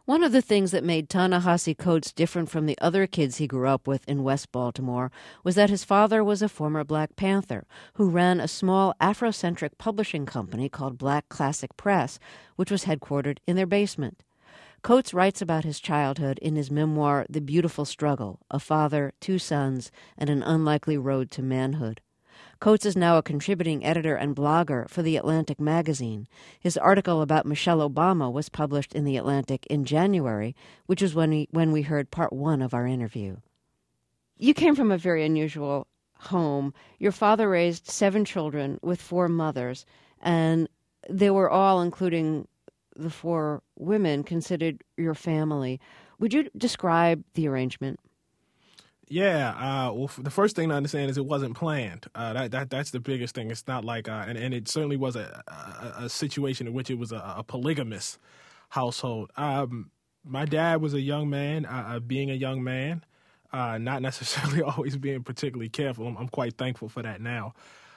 One of the things that made Ta-Nehisi Coates different from the other kids he grew up with in West Baltimore was that his father was a former Black Panther who ran a small Afrocentric publishing company called Black Classic Press, which was headquartered in their basement. Coates writes about his childhood in his memoir, The Beautiful Struggle, A Father, Two Sons, and an Unlikely Road to Manhood. Coates is now a contributing editor and blogger for The Atlantic magazine. His article about Michelle Obama was published in The Atlantic in January, which was when we heard part one of our interview. You came from a very unusual home. Your father raised 7 children with 4 mothers, and they were all, including the 4 women, considered your family. Would you describe the arrangement? Yeah, well, the first thing to understand is it wasn't planned. That's the biggest thing. It's not like, and it certainly was a situation in which it was a polygamous household. My dad was a young man, being a young man, not necessarily always being particularly careful. I'm quite thankful for that now.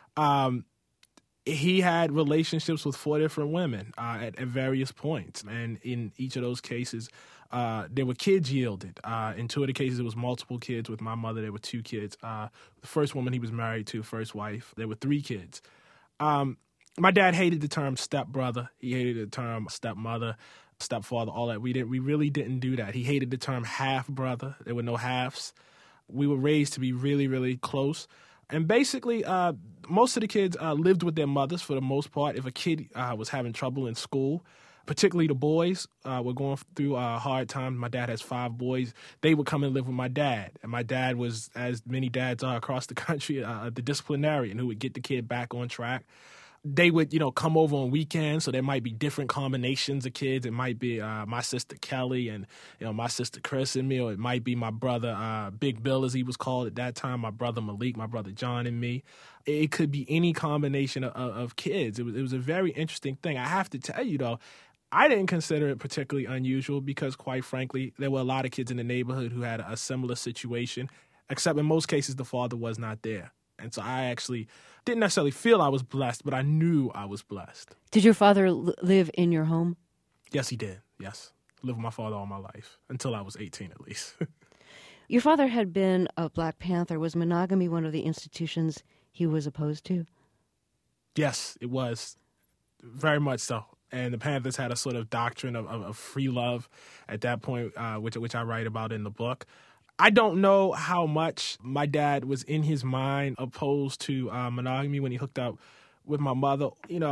He had relationships with 4 different women at various points, and in each of those cases, there were kids yielded. In 2 of the cases, it was multiple kids. With my mother, there were 2 kids. The first woman he was married to, first wife, there were 3 kids. My dad hated the term stepbrother. He hated the term stepmother, stepfather, all that. We really didn't do that. He hated the term half brother. There were no halves. We were raised to be really, really close. And basically, most of the kids lived with their mothers for the most part. If a kid was having trouble in school, particularly the boys were going through hard times. My dad has 5 boys. They would come and live with my dad. And my dad was, as many dads are across the country, the disciplinarian who would get the kid back on track. They would, come over on weekends, so there might be different combinations of kids. It might be my sister Kelly and, my sister Chris and me, or it might be my brother Big Bill, as he was called at that time, my brother Malik, my brother John, and me. It could be any combination of kids. It was a very interesting thing. I have to tell you, though, I didn't consider it particularly unusual because, quite frankly, there were a lot of kids in the neighborhood who had a similar situation, except in most cases the father was not there. And so I actually didn't necessarily feel I was blessed, but I knew I was blessed. Did your father live in your home? Yes, he did. Yes. I lived with my father all my life, until I was 18 at least. Your father had been a Black Panther. Was monogamy one of the institutions he was opposed to? Yes, it was. Very much so. And the Panthers had a sort of doctrine of free love at that point, which I write about in the book. I don't know how much my dad was in his mind opposed to monogamy when he hooked up with my mother.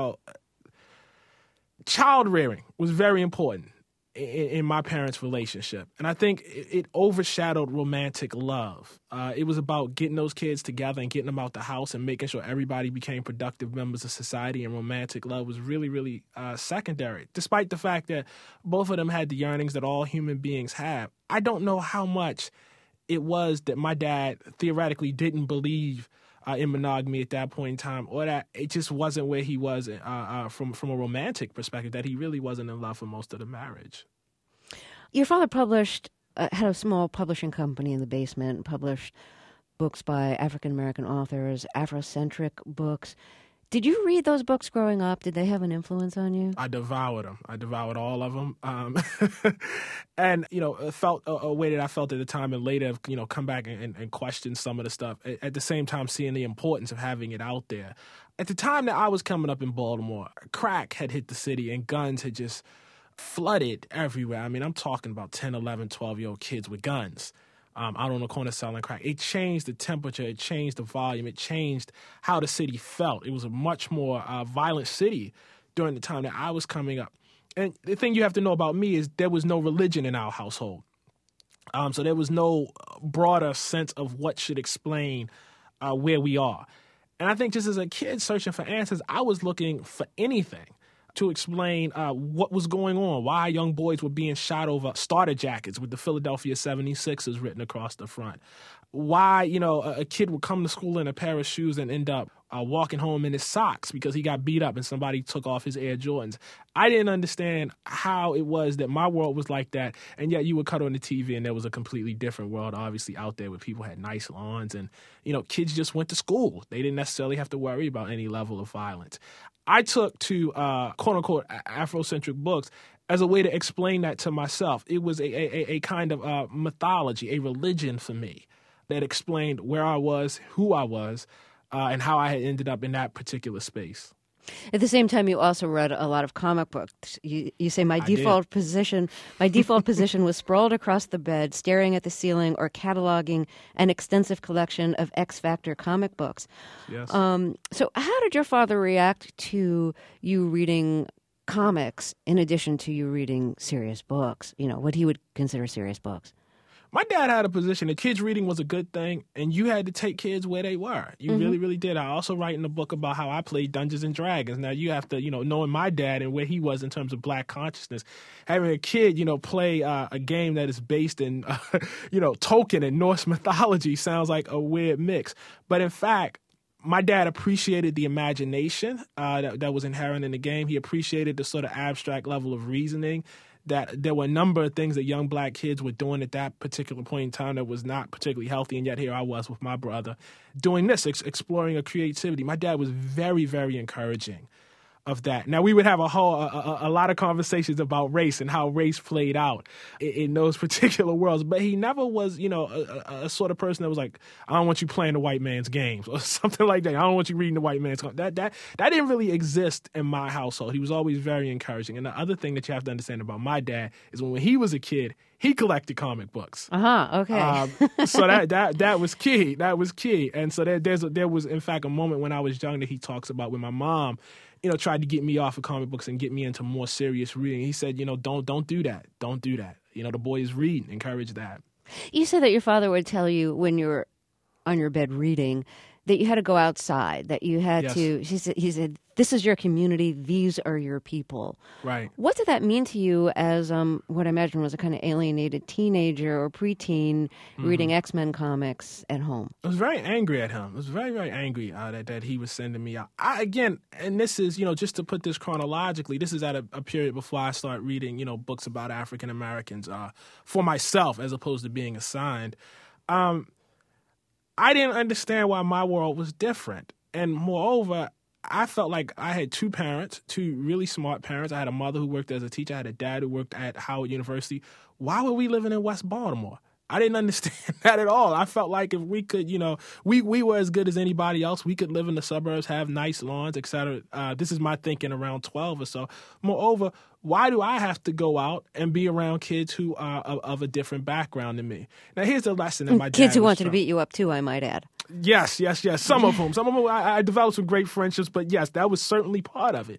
Child rearing was very important in my parents' relationship. And I think it overshadowed romantic love. It was about getting those kids together and getting them out the house and making sure everybody became productive members of society, and romantic love was really, really secondary, despite the fact that both of them had the yearnings that all human beings have. I don't know how much it was that my dad theoretically didn't believe in monogamy at that point in time, or that it just wasn't where he was from a romantic perspective, that he really wasn't in love for most of the marriage. Your father had a small publishing company in the basement, published books by African-American authors, Afrocentric books. Did you read those books growing up? Did they have an influence on you? I devoured them. I devoured all of them. And, it felt a way that I felt at the time, and later, come back and question some of the stuff. At the same time, seeing the importance of having it out there. At the time that I was coming up in Baltimore, crack had hit the city and guns had just flooded everywhere. I mean, I'm talking about 10, 11, 12-year-old kids with guns. Out on the corner selling crack. It changed the temperature. It changed the volume. It changed how the city felt. It was a much more violent city during the time that I was coming up. And the thing you have to know about me is there was no religion in our household. So there was no broader sense of what should explain where we are. And I think just as a kid searching for answers, I was looking for anything to explain what was going on, why young boys were being shot over starter jackets with the Philadelphia 76ers written across the front, why, a kid would come to school in a pair of shoes and end up walking home in his socks because he got beat up and somebody took off his Air Jordans. I didn't understand how it was that my world was like that, and yet you would cut on the TV and there was a completely different world, obviously, out there where people had nice lawns and, kids just went to school. They didn't necessarily have to worry about any level of violence. I took to quote-unquote Afrocentric books as a way to explain that to myself. It was a kind of mythology, a religion for me that explained where I was, who I was, and how I had ended up in that particular space. At the same time, you also read a lot of comic books. You say my default position was sprawled across the bed, staring at the ceiling or cataloging an extensive collection of X Factor comic books. Yes. So how did your father react to you reading comics in addition to you reading serious books, what he would consider serious books? My dad had a position that kids reading was a good thing, and you had to take kids where they were. You really, really did. I also write in the book about how I played Dungeons and Dragons. Now, you have to, knowing my dad and where he was in terms of Black consciousness, having a kid, play a game that is based in, Tolkien and Norse mythology sounds like a weird mix. But in fact, my dad appreciated the imagination that was inherent in the game. He appreciated the sort of abstract level of reasoning, that there were a number of things that young Black kids were doing at that particular point in time that was not particularly healthy, and yet here I was with my brother doing this, exploring a creativity. My dad was very, very encouraging of that. Now, we would have a lot of conversations about race and how race played out in those particular worlds, but he never was, a sort of person that was like, I don't want you playing the white man's games or something like that. I don't want you reading the white man's that didn't really exist in my household. He was always very encouraging. And the other thing that you have to understand about my dad is when he was a kid, he collected comic books. Okay. So that was key. That was key. And so there was, in fact, a moment when I was young that he talks about when my mom, tried to get me off of comic books and get me into more serious reading. He said, don't do that. Don't do that. The boys read. Encourage that. You said that your father would tell you when you were on your bed reading that you had to go outside, that you had to, he said, this is your community, these are your people. Right. What did that mean to you as what I imagine was a kind of alienated teenager or preteen reading X-Men comics at home? I was very angry at him. I was very, very angry that he was sending me out. Again, and this is, just to put this chronologically, this is at a period before I start reading, books about African Americans for myself as opposed to being assigned. I didn't understand why my world was different. And moreover, I felt like I had two parents, two really smart parents. I had a mother who worked as a teacher. I had a dad who worked at Howard University. Why were we living in West Baltimore? I didn't understand that at all. I felt like if we could, we were as good as anybody else. We could live in the suburbs, have nice lawns, et cetera. This is my thinking around 12 or so. Moreover, why do I have to go out and be around kids who are of a different background than me? Now, here's the lesson that my dad kids who was wanted to beat you up too, I might add. Yes. Some of them, I developed some great friendships, but yes, that was certainly part of it.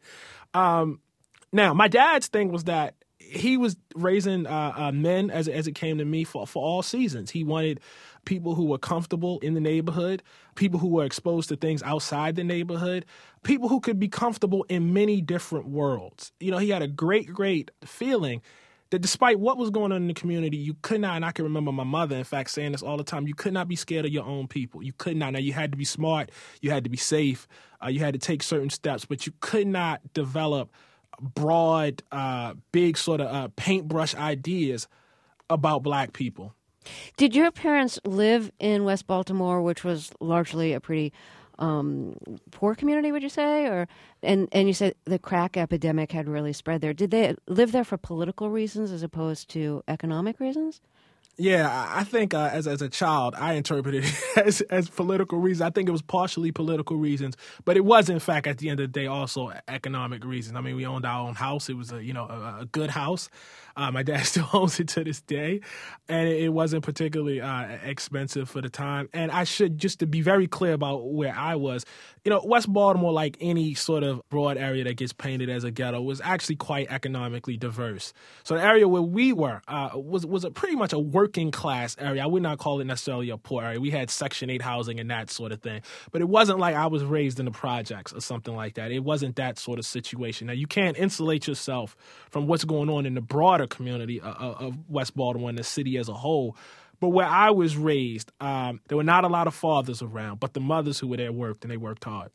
Now, my dad's thing was that he was raising men, as it came to me, for all seasons. He wanted people who were comfortable in the neighborhood, people who were exposed to things outside the neighborhood, people who could be comfortable in many different worlds. He had a great feeling that despite what was going on in the community, you could not, and I can remember my mother, in fact, saying this all the time, you could not be scared of your own people. You could not. Now, you had to be smart. You had to be safe. You had to take certain steps, but you could not develop broad, big sort of paintbrush ideas about Black people. Did your parents live in West Baltimore, which was largely a pretty poor community, would you say? And you said the crack epidemic had really spread there. Did they live there for political reasons as opposed to economic reasons? Yeah, I think as a child, I interpreted it as political reasons. I think it was partially political reasons, but it was, in fact, at the end of the day, also economic reasons. I mean, we owned our own house. It was a good house. My dad still owns it to this day, and it wasn't particularly expensive for the time. And I should, just to be very clear about where I was, West Baltimore, like any sort of broad area that gets painted as a ghetto, was actually quite economically diverse. So the area where we were was pretty much a working class area. I would not call it necessarily a poor area. We had Section 8 housing and that sort of thing. But it wasn't like I was raised in the projects or something like that. It wasn't that sort of situation. Now, you can't insulate yourself from what's going on in the broader community of West Baltimore and the city as a whole. But where I was raised, there were not a lot of fathers around, but the mothers who were there worked, and they worked hard.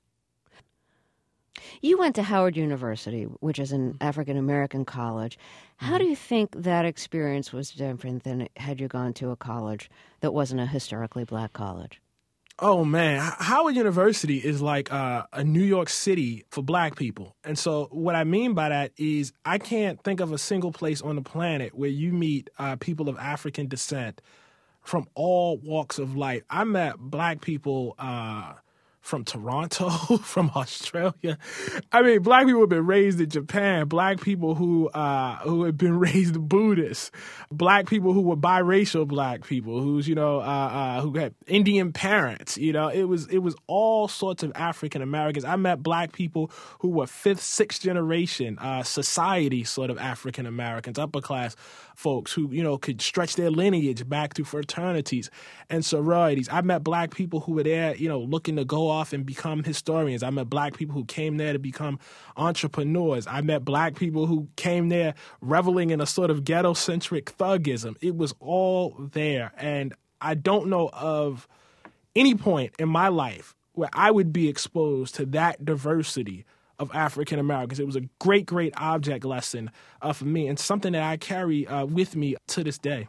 You went to Howard University, which is an African-American college. How do you think that experience was different than had you gone to a college that wasn't a historically black college? Oh, man. Howard University is like a New York City for black people. And so what I mean by that is I can't think of a single place on the planet where you meet people of African descent from all walks of life. I met black people from Toronto, from Australia. I mean, black people have been raised in Japan. Black people who have been raised Buddhist. Black people who were biracial. Black people who had Indian parents. You know, it was all sorts of African Americans. I met black people who were fifth, sixth generation society sort of African Americans, upper class folks who could stretch their lineage back to fraternities and sororities. I met black people who were there, looking to go off and become historians. I met black people who came there to become entrepreneurs. I met black people who came there reveling in a sort of ghetto-centric thuggism. It was all there. And I don't know of any point in my life where I would be exposed to that diversity of African Americans. It was a great, great object lesson for me, and something that I carry with me to this day.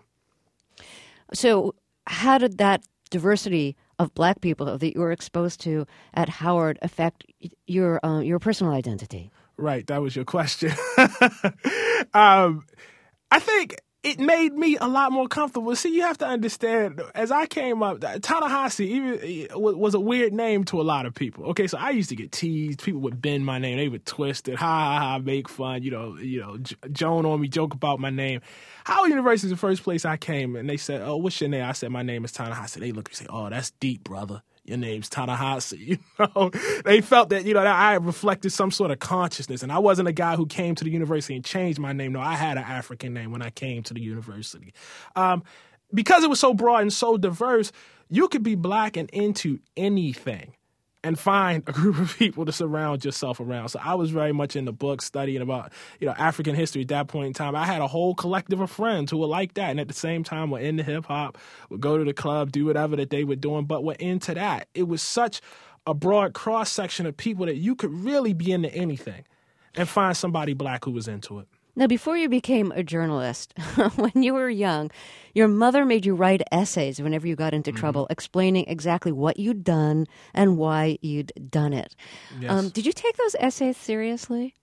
So how did that diversity of black people that you were exposed to at Howard affect your personal identity? Right, that was your question. I think it made me a lot more comfortable. See, you have to understand, as I came up, Ta-Nehisi even was a weird name to a lot of people. Okay, so I used to get teased. People would bend my name. They would twist it, make fun, Joan on me, joke about my name. Howard University is the first place I came, and they said, "Oh, what's your name?" I said, "My name is Ta-Nehisi." They look and say, "Oh, that's deep, brother. Your name's Ta-Nehisi." They felt that, that I reflected some sort of consciousness. And I wasn't a guy who came to the university and changed my name. No, I had an African name when I came to the university. Because it was so broad and so diverse, you could be black and into anything and find a group of people to surround yourself around. So I was very much in the book studying about, African history at that point in time. I had a whole collective of friends who were like that. And at the same time, were into hip hop, would go to the club, do whatever that they were doing, but were into that. It was such a broad cross section of people that you could really be into anything and find somebody black who was into it. Now, before you became a journalist, when you were young, your mother made you write essays whenever you got into trouble, explaining exactly what you'd done and why you'd done it. Yes. Did you take those essays seriously?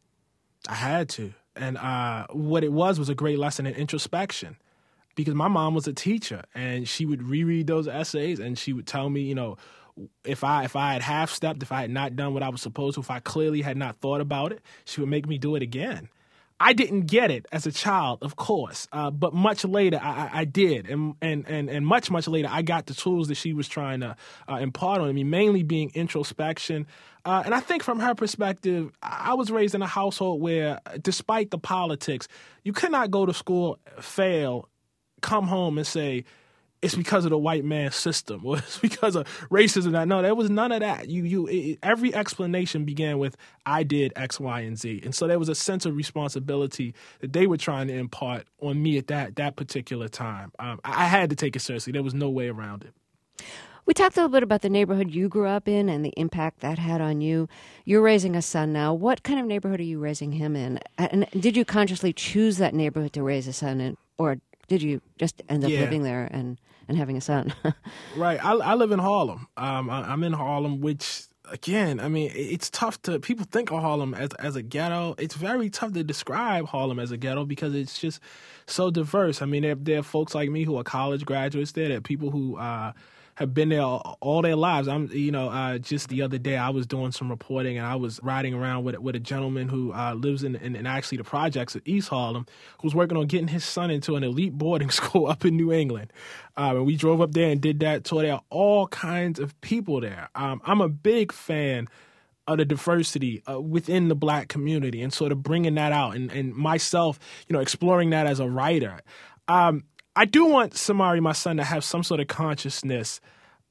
I had to. And what it was a great lesson in introspection, because my mom was a teacher, and she would reread those essays, and she would tell me, if I had half-stepped, if I had not done what I was supposed to, if I clearly had not thought about it, she would make me do it again. I didn't get it as a child, of course, but much later I did, and much later I got the tools that she was trying to impart on me, mainly being introspection. And I think from her perspective, I was raised in a household where, despite the politics, you could not go to school, fail, come home and say, it's because of the white man's system, or it's because of racism. No, there was none of that. Every explanation began with, I did X, Y, and Z. And so there was a sense of responsibility that they were trying to impart on me at that particular time. I had to take it seriously. There was no way around it. We talked a little bit about the neighborhood you grew up in and the impact that had on you. You're raising a son now. What kind of neighborhood are you raising him in? And did you consciously choose that neighborhood to raise a son in, or did you just end up living there and having a son? Right. I live in Harlem. I'm in Harlem, which, again, I mean, it's tough people think of Harlem as a ghetto. It's very tough to describe Harlem as a ghetto because it's just so diverse. I mean, there are folks like me who are college graduates there. There are people who have been there all their lives. Just the other day I was doing some reporting, and I was riding around with a gentleman who lives in actually the projects of East Harlem, who's working on getting his son into an elite boarding school up in New England. And we drove up there and did that tour. There are all kinds of people there. I'm a big fan of the diversity within the black community and sort of bringing that out, and myself, exploring that as a writer. I do want Samari, my son, to have some sort of consciousness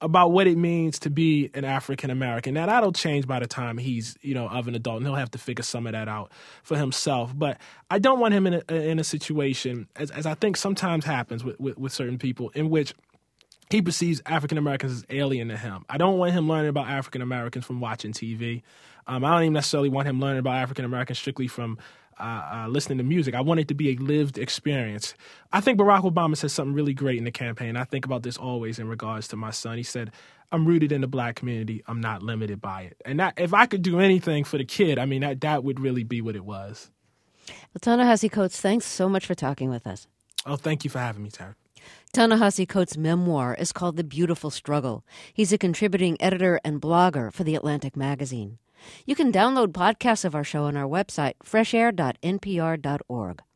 about what it means to be an African American. Now, that'll change by the time he's, of an adult, and he'll have to figure some of that out for himself. But I don't want him in a situation, as I think sometimes happens with certain people, in which he perceives African Americans as alien to him. I don't want him learning about African Americans from watching TV. I don't even necessarily want him learning about African Americans strictly from listening to music. I want it to be a lived experience. I think Barack Obama said something really great in the campaign. I think about this always in regards to my son. He said, "I'm rooted in the black community. I'm not limited by it." And that, if I could do anything for the kid, I mean, that would really be what it was. Well, Ta-Nehisi Coates, thanks so much for talking with us. Oh, thank you for having me, Tara. Ta-Nehisi Coates' memoir is called The Beautiful Struggle. He's a contributing editor and blogger for The Atlantic magazine. You can download podcasts of our show on our website, freshair.npr.org.